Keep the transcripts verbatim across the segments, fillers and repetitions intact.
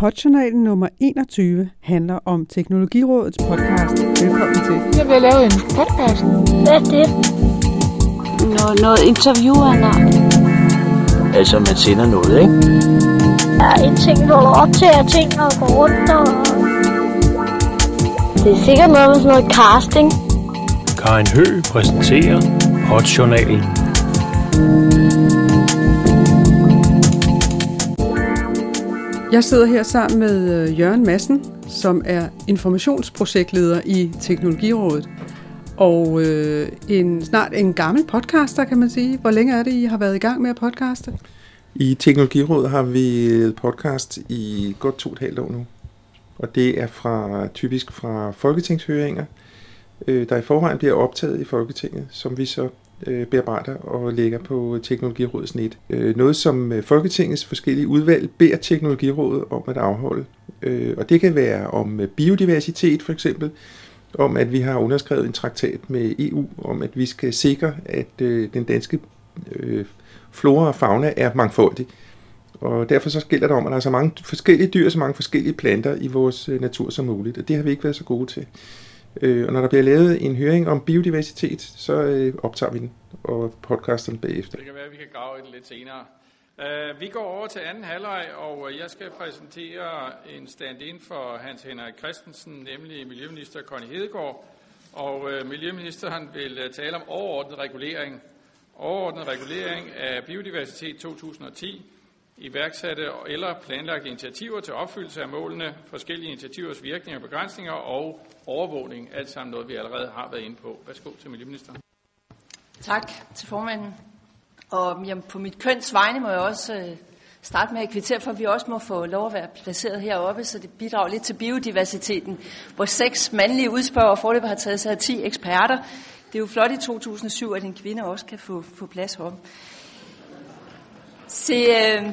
Podjournalen nummer enogtyve handler om Teknologirådets podcast. Velkommen til. Jeg vil lave en podcast. Hvad er det? Noget, noget interview eller? Altså, man sender noget, ikke? Der er en ting, hvor du optager ting og går rundt og... Det er sikkert noget med sådan noget casting. Karin Høgh præsenterer Podjournalen. Jeg sidder her sammen med Jørgen Madsen, som er informationsprojektleder i Teknologirådet. Og øh, en, snart en gammel podcaster, kan man sige. Hvor længe er det, I har været i gang med at podcaste? I Teknologirådet har vi podcast i godt to og et halvt år nu. Og det er fra, typisk fra folketingshøringer, øh, der i forvejen bliver optaget i Folketinget, som vi så øh, bearbejder og lægger på Teknologirådets net. Øh, noget som Folketingets forskellige udvalg beder Teknologirådet om at afholde. Øh, og det kan være om biodiversitet for eksempel, om at vi har underskrevet en traktat med E U, om at vi skal sikre, at øh, den danske øh, flora og fauna er mangfoldig. Og derfor så gælder det om, at der er så mange forskellige dyr, så mange forskellige planter i vores øh, natur som muligt, og det har vi ikke været så gode til. Øh, og når der bliver lavet en høring om biodiversitet, så øh, optager vi den og podcaster den bagefter. Det kan være, at vi kan grave det lidt senere. Uh, vi går over til anden halvleg, og jeg skal præsentere en stand-in for Hans Henrik Christensen, nemlig Miljøminister Connie Hedegaard. Og uh, Miljøministeren vil uh, tale om overordnet regulering. Overordnet regulering af biodiversitet to tusind og ti, iværksatte eller planlagte initiativer til opfyldelse af målene, forskellige initiativers virkninger og begrænsninger og overvågning. Alt sammen noget, vi allerede har været inde på. Værsgo til Miljøministeren. Tak til formanden. Og jamen, på mit køns vegne må jeg også øh, starte med at kvittere for, at vi også må få lov at være placeret heroppe, så det bidrager lidt til biodiversiteten, hvor seks mandlige udspørgere foreløbig har taget sig af ti eksperter. Det er jo flot i to tusind og syv, at en kvinde også kan få, få plads heroppe. Se, øh,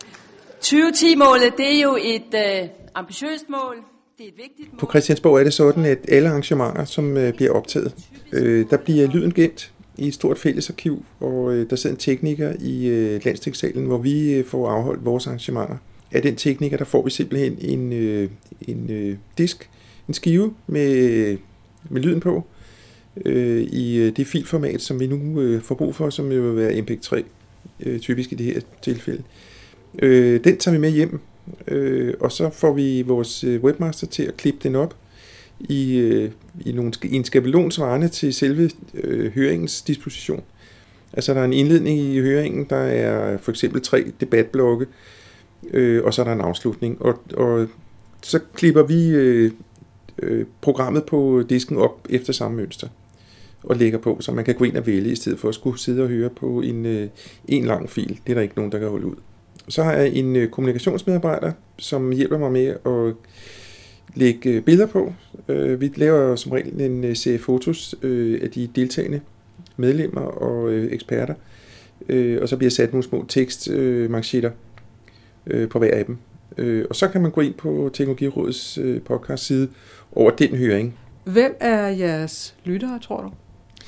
tyve ti-målet, det er jo et øh, ambitiøst mål. Det er et vigtigt mål. På Christiansborg er det sådan, at alle arrangementer, som øh, bliver optaget, øh, der bliver lyden gemt i et stort fællesarkiv, og øh, der sidder en tekniker i øh, Landstingssalen, hvor vi øh, får afholdt vores arrangementer. Af den tekniker, der får vi simpelthen en, øh, en øh, disk, en skive med, med lyden på, øh, i øh, det filformat, som vi nu øh, får brug for, som jo vil være M P tre, øh, typisk i det her tilfælde. Øh, den tager vi med hjem, øh, og så får vi vores øh, webmaster til at klippe den op i, øh, i, nogle, i en skabelon svarende til selve øh, høringens disposition. Altså der er en indledning i høringen, der er for eksempel tre debatblokke, øh, og så er der en afslutning. Og, og så klipper vi øh, øh, programmet på disken op efter samme mønster og lægger på, så man kan gå ind og vælge, i stedet for at skulle sidde og høre på en, øh, en lang fil. Det er der ikke nogen, der kan holde ud. Så har jeg en øh, kommunikationsmedarbejder, som hjælper mig med at lægge billeder på. Vi laver som regel en serie fotos af de deltagende medlemmer og eksperter, og så bliver sat nogle små tekstmanchetter på hver af dem. Og så kan man gå ind på Teknologirådets podcast side over den høring. Hvem er jeres lyttere, tror du?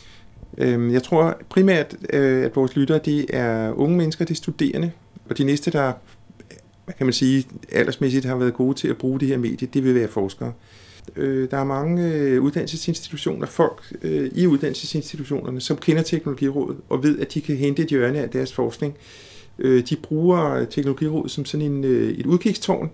Jeg tror primært, at vores lyttere, de er unge mennesker, de studerende, og de næste, der hvad kan man sige, aldersmæssigt har været gode til at bruge det her medie, det vil være forskere. Der er mange uddannelsesinstitutioner, folk i uddannelsesinstitutionerne, som kender Teknologirådet og ved, at de kan hente et hjørne af deres forskning. De bruger Teknologirådet som sådan en, et udkigstårn,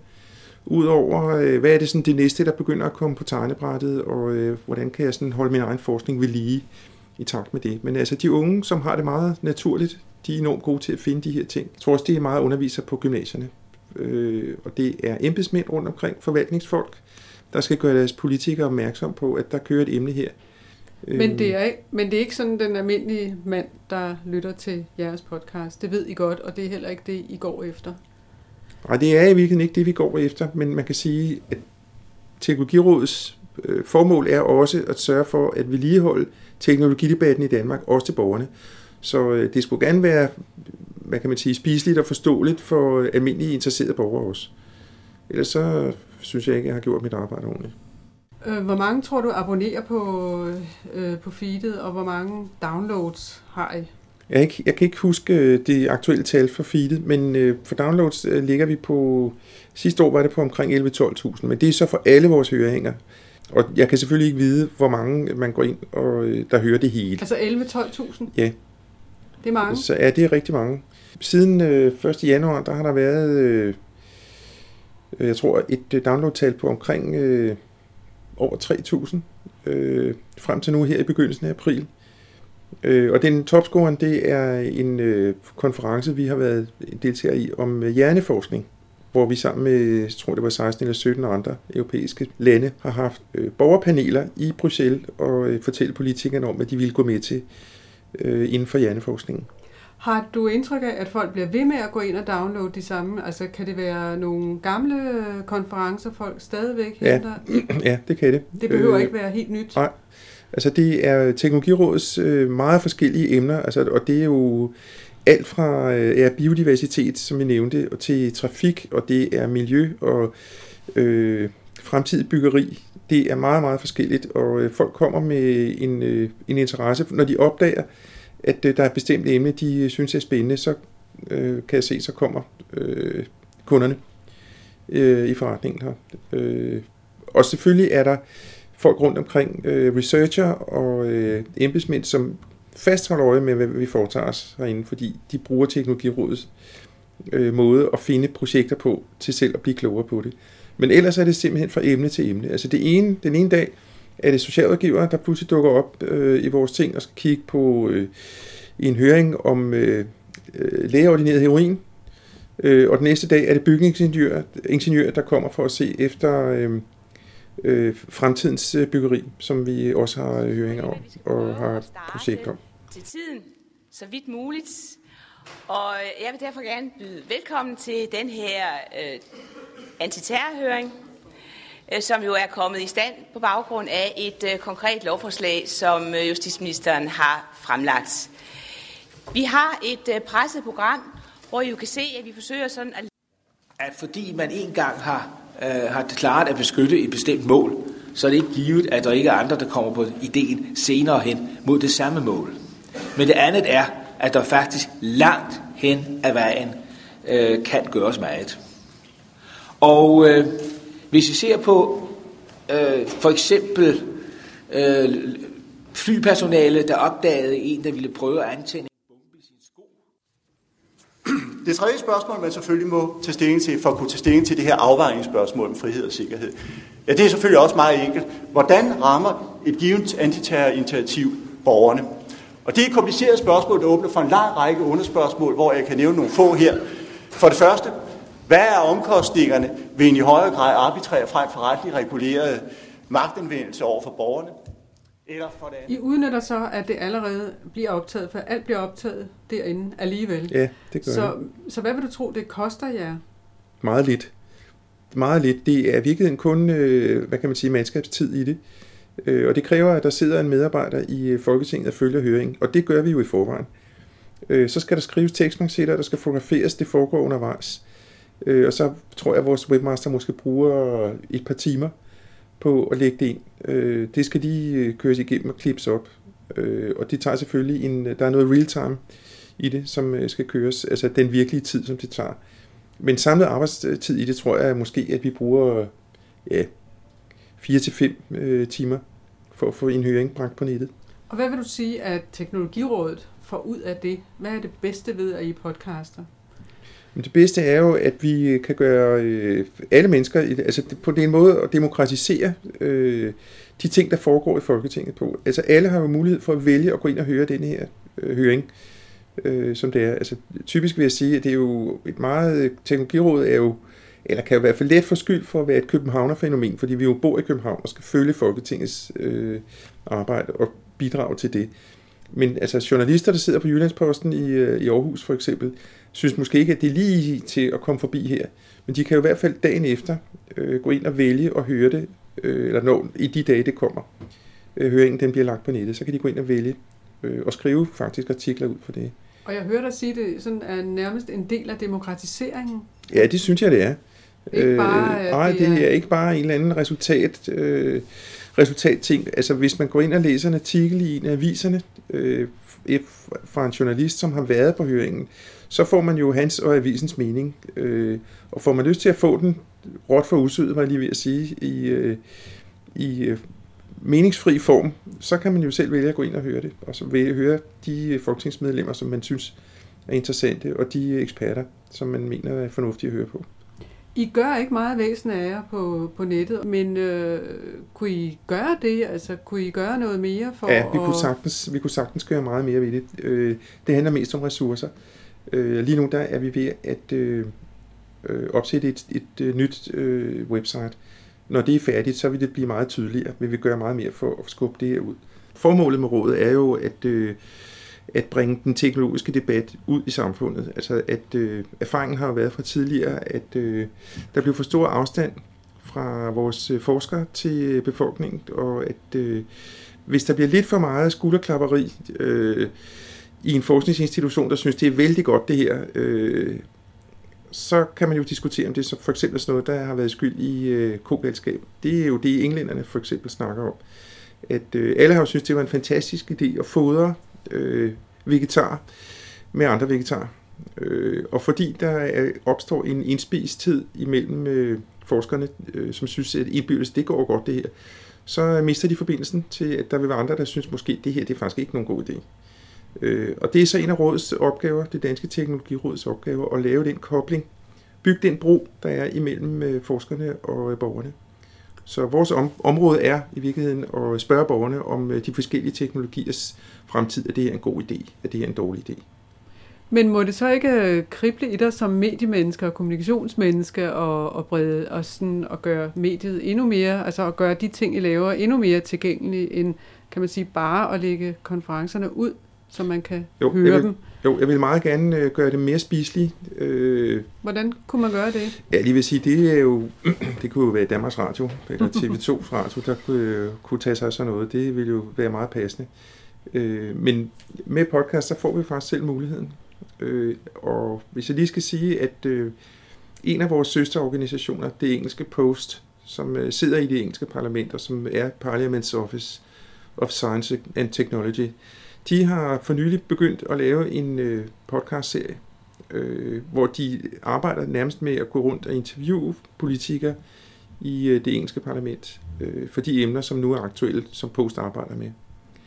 udover hvad er det sådan det næste, der begynder at komme på tegnebrættet, og hvordan kan jeg sådan holde min egen forskning ved lige i takt med det. Men altså de unge, som har det meget naturligt, de er enormt gode til at finde de her ting. Jeg tror også, det er meget undervisere på gymnasierne. Øh, og det er embedsmænd rundt omkring, forvaltningsfolk, der skal gøre deres politikere opmærksom på, at der kører et emne her. Men det er ikke, men det er ikke sådan den almindelige mand, der lytter til jeres podcast. Det ved I godt, og det er heller ikke det, I går efter. Nej, det er i virkeligheden ikke det, vi går efter, men man kan sige, at Teknologirådets øh, formål er også at sørge for at vedligeholde teknologidebatten i Danmark, også til borgerne. Så øh, det skulle gerne være, hvad kan man sige, spiseligt og forståeligt for almindelige interesserede borgere også. Ellers så synes jeg ikke, jeg har gjort mit arbejde ordentligt. Hvor mange tror du abonnerer på, øh, på feedet, og hvor mange downloads har I? Jeg, ikke, jeg kan ikke huske det aktuelle tal for feedet, men øh, for downloads øh, ligger vi på, sidste år var det på omkring elleve til tolv tusind, men det er så for alle vores hørehænger. Og jeg kan selvfølgelig ikke vide, hvor mange man går ind, og øh, der hører det hele. Altså elleve til tolv tusind? Ja. Det er mange? Så er det rigtig mange. Siden øh, første januar, der har der været, øh, jeg tror, et download-tal på omkring øh, over tre tusind, øh, frem til nu her i begyndelsen af april. Øh, og den topscoren, det er en øh, konference, vi har været deltager i om øh, hjerneforskning, hvor vi sammen med, jeg tror det var seksten eller sytten andre europæiske lande, har haft øh, borgerpaneler i Bruxelles og øh, fortælle politikerne om, hvad de ville gå med til øh, inden for hjerneforskningen. Har du indtryk af, at folk bliver ved med at gå ind og downloade de samme? Altså kan det være nogle gamle konferencer, folk stadigvæk henter? Ja, ja det kan det. Det behøver øh, ikke være helt nyt? Nej. Altså det er Teknologirådets øh, meget forskellige emner, altså, og det er jo alt fra øh, er biodiversitet, som vi nævnte, og til trafik, og det er miljø og øh, fremtidig byggeri. Det er meget, meget forskelligt, og øh, folk kommer med en, øh, en interesse. Når de opdager, at øh, der er et bestemt emne, de synes er spændende, så øh, kan jeg se, så kommer øh, kunderne øh, i forretningen her. Øh, og selvfølgelig er der folk rundt omkring, øh, researcher og øh, embedsmænd, som fastholder øje med, hvad vi foretager os herinde, fordi de bruger Teknologirådets øh, måde at finde projekter på, til selv at blive klogere på det. Men ellers er det simpelthen fra emne til emne. Altså det ene, den ene dag er det socialrådgivere, der pludselig dukker op øh, i vores ting og skal kigge på øh, i en høring om øh, øh, lægeordineret heroin. Øh, og den næste dag er det bygningsingeniører, ingeniører, der kommer for at se efter øh, øh, fremtidens byggeri, som vi også har øh, høringer om og har projekt om. Til tiden, så vidt muligt. Og jeg vil derfor gerne byde velkommen til den her øh, antiterrorhøring, øh, som jo er kommet i stand på baggrund af et øh, konkret lovforslag, som øh, justitsministeren har fremlagt. Vi har et øh, presset program, hvor I jo kan se, at vi forsøger sådan at... At fordi man en gang har, øh, har klaret at beskytte et bestemt mål, så er det ikke givet, at der ikke er andre, der kommer på ideen senere hen mod det samme mål. Men det andet er, at der faktisk langt hen ad vejen øh, kan gøres meget. Og øh, hvis vi ser på øh, for eksempel øh, flypersonale, der opdagede en, der ville prøve at antænde en bombe i sin sko. Det tredje spørgsmål, man selvfølgelig må tage stilling til, for at kunne tage stilling til det her afvejningsspørgsmål om frihed og sikkerhed, ja, det er selvfølgelig også meget enkelt. Hvordan rammer et givet antiterrorinitiativ borgerne? Og det er et kompliceret spørgsmål, der åbner for en lang række underspørgsmål, hvor jeg kan nævne nogle få her. For det første, hvad er omkostningerne ved en i højere grad arbitrær frem for retlig reguleret magtanvendelse over for borgerne? Eller for det andet? I udnytter så, at det allerede bliver optaget, for alt bliver optaget derinde alligevel. Ja, det gør så, så hvad vil du tro, det koster jer? Meget lidt. Meget lidt. Det er virkelig kun, øh, hvad kan man sige, mandskabstid i det. Øh, og det kræver, at der sidder en medarbejder i Folketinget og følger høringen. Og det gør vi jo i forvejen. Øh, så skal der skrives tekstmanchetter, der skal fotograferes, det foregår undervejs. Øh, og så tror jeg, at vores webmaster måske bruger et par timer på at lægge det ind. Øh, det skal de køres igennem og klippes op. Øh, og det tager selvfølgelig en, der er noget real-time i det, som skal køres, altså den virkelige tid, som det tager. Men samlet arbejdstid i det, tror jeg måske, at vi bruger ja, fire til fem øh, timer for at få en høring bragt på nettet. Og hvad vil du sige, at Teknologirådet får ud af det? Hvad er det bedste ved, at I podcaster? Men det bedste er jo, at vi kan gøre øh, alle mennesker, altså på den måde at demokratisere øh, de ting, der foregår i Folketinget på. Altså alle har jo mulighed for at vælge at gå ind og høre denne her øh, høring, øh, som det er. Altså typisk vil jeg sige, at det er jo et meget, Teknologirådet er jo, eller kan jo i hvert fald let få skyld for at være et københavnerfænomen, fordi vi jo bor i København og skal følge Folketingets øh, arbejde og bidrage til det. Men altså journalister, der sidder på Jyllandsposten i, øh, i Aarhus for eksempel, synes måske ikke, at det er lige til at komme forbi her. Men de kan jo i hvert fald dagen efter øh, gå ind og vælge og høre det, øh, eller når i de dage, det kommer. Øh, høringen den bliver lagt på nettet, så kan de gå ind og vælge øh, og skrive faktisk artikler ud for det. Og jeg hører dig sige, at det sådan er nærmest en del af demokratiseringen. Ja, det synes jeg, det er. Ikke bare, øh, nej, det er... det er ikke bare en eller anden resultat øh, resultatting. Altså hvis man går ind og læser en artikel i en af aviserne øh, fra en journalist, som har været på høringen, så får man jo hans og avisens mening. Øh, og får man lyst til at få den råt for usødet, var jeg lige ved at sige, i, øh, i øh, meningsfri form, så kan man jo selv vælge at gå ind og høre det. Og så vælge at høre de folketingsmedlemmer, som man synes er interessante, og de eksperter, som man mener er fornuftige at høre på. I gør ikke meget væsen af jer på, på nettet, men øh, kunne I gøre det? Altså, kunne I gøre noget mere for ja, vi at... kunne sagtens, vi kunne sagtens gøre meget mere ved det. Øh, det handler mest om ressourcer. Øh, lige nu der er vi ved at øh, opsætte et, et, et nyt øh, website. Når det er færdigt, så vil det blive meget tydeligere. Vi vil gøre meget mere for at skubbe det her ud. Formålet med rådet er jo at, øh, at bringe den teknologiske debat ud i samfundet. Altså at øh, erfaringen har været fra tidligere, at øh, der blev for stor afstand fra vores forskere til befolkningen, og at øh, hvis der bliver lidt for meget skulderklapperi øh, i en forskningsinstitution, der synes, det er vældig godt det her, øh, så kan man jo diskutere om det, så for eksempel sådan noget, der har været skyld i øh, kogalskab. Det er jo det, englænderne for eksempel snakker om. At øh, alle har jo synes, det var en fantastisk idé at fodre øh, vegetar med andre vegetarer. Øh, og fordi der er, opstår en indspisthed imellem øh, forskerne, øh, som synes, at indbyrdes, det går godt det her, så mister de forbindelsen til, at der vil være andre, der synes måske, det her det er faktisk ikke nogen god idé. Øh, og det er så en af rådets opgaver, det danske teknologirådets opgaver, at lave den kobling, bygge den bro, der er imellem øh, forskerne og øh, borgerne. Så vores om, område er i virkeligheden at spørge borgerne om øh, de forskellige teknologiers fremtid. Er det her en god idé? Er det her en dårlig idé? Men må det så ikke krible i dig som mediemenneske og kommunikationsmenneske og, og brede og sådan og gøre mediet endnu mere, altså at gøre de ting, I laver endnu mere tilgængelige end, kan man sige, bare at lægge konferencerne ud, så man kan jo, høre jeg vil, dem? Jo, jeg vil meget gerne øh, gøre det mere spiseligt. Øh, Hvordan kunne man gøre det? Ja, lige vil sige, det er jo, det kunne jo være Danmarks Radio, eller T V to Radio, der kunne, kunne tage sig af sådan noget. Det ville jo være meget passende. Øh, men med podcast, så får vi faktisk selv muligheden. Øh, og hvis jeg lige skal sige, at øh, en af vores søsterorganisationer, det engelske Post, som øh, sidder i det engelske parlament, og som er Parliament's Office of Science and Technology, de har for nylig begyndt at lave en øh, podcast-serie, øh, hvor de arbejder nærmest med at gå rundt og interviewe politikere i øh, det engelske parlament, øh, for de emner, som nu er aktuelle, som Post arbejder med.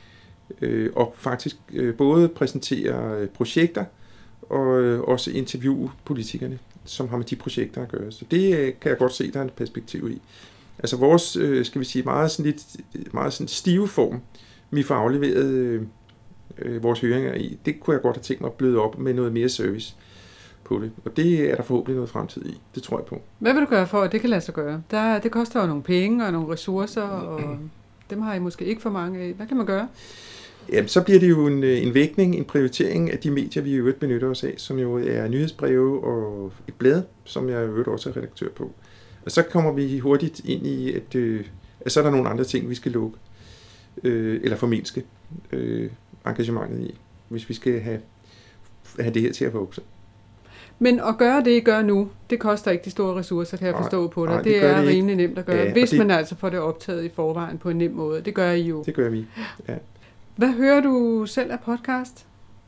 Øh, og faktisk øh, både præsentere øh, projekter, og øh, også interviewe politikerne, som har med de projekter at gøre. Så det øh, kan jeg godt se, der er et perspektiv i. Altså vores, øh, skal vi sige, meget sådan lidt, meget sådan stive form, vi får afleveret øh, øh, vores høringer i, det kunne jeg godt have tænkt mig at bløde op med noget mere service på det. Og det er der forhåbentlig noget fremtid i. Det tror jeg på. Hvad vil du gøre for, at det kan lade sig gøre? Der, det koster jo nogle penge og nogle ressourcer, og dem har I måske ikke for mange af. Hvad kan man gøre? Jamen, så bliver det jo en, en vægtning, en prioritering af de medier, vi i øvrigt benytter os af, som jo er nyhedsbreve og et blad, som jeg i øvrigt også er redaktør på. Og så kommer vi hurtigt ind i, at, øh, at så er der nogle andre ting, vi skal lukke, øh, eller formindske øh, engagementet i, hvis vi skal have, have det her til at vokse. Men at gøre det, I gør nu, det koster ikke de store ressourcer, kan jeg forstå på dig. Nej, det, det er det rimelig nemt at gøre, ja, hvis det, man altså får det optaget i forvejen på en nem måde. Det gør I jo. Det gør vi, ja. Hvad hører du selv af podcast?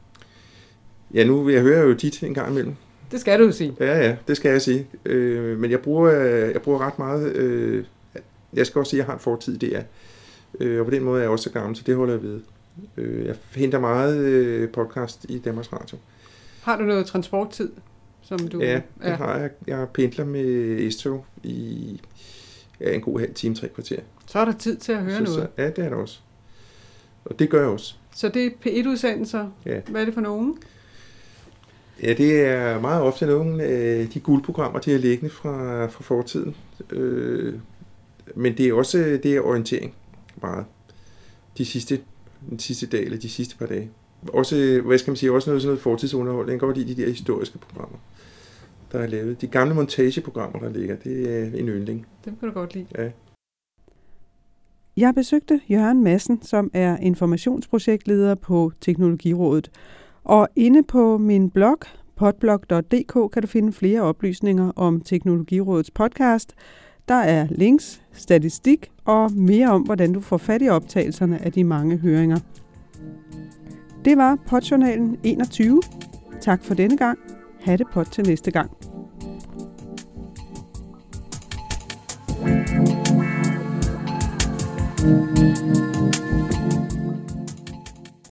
Ja, nu vil jeg høre jo dit en gang imellem. Det skal du jo sige. Ja, ja, det skal jeg sige. Øh, men jeg bruger, jeg bruger ret meget. Øh, jeg skal også sige, at jeg har en fortid, det er. Øh, og på den måde er jeg også så gammel, så det holder jeg ved. Øh, jeg henter meget øh, podcast i Danmarks Radio. Har du noget transporttid? Som du, ja, det ja. har jeg. Jeg pendler med S-tog i ja, en god halv time, tre kvarter. Så er der tid til at høre så, noget. Så, ja, det er der også. Og det gør jeg også. Så det er P et-udsendelser. Ja. Hvad er det for nogen? Ja, det er meget ofte nogle af de guldprogrammer, de er liggende fra, fra fortiden. Øh, men det er også det er orientering meget. De sidste, den sidste dag eller de sidste par dage. Også, hvad skal man sige, også noget, sådan noget fortidsunderhold. Jeg kan godt lide de der historiske programmer, der er lavet. De gamle montageprogrammer, der ligger, det er en yndling. Dem kan du godt lide. Ja. Jeg besøgte Jørgen Madsen, som er informationsprojektleder på Teknologirådet. Og inde på min blog, podblog punktum d k, kan du finde flere oplysninger om Teknologirådets podcast, Der er links, statistik og mere om, hvordan du får fat i optagelserne af de mange høringer. Det var Podjournalen enogtyve. Tak for denne gang. Ha' det pot til næste gang. Thank you.